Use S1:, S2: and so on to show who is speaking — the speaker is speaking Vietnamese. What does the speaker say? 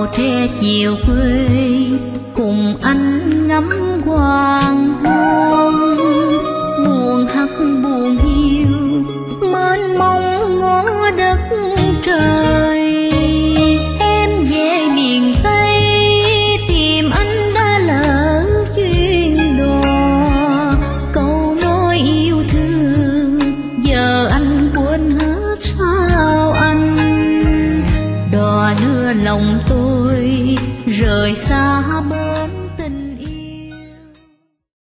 S1: tre chiều quê cùng anh ngắm hoàng hôn. Buồn hắt buồn hiu mênh mông ngó đất trời. Em về miền Tây tìm anh đã lỡ duyên đò. Câu nói yêu thương giờ anh quên hết sao anh. Đò đưa lòng tôi rời xa bờ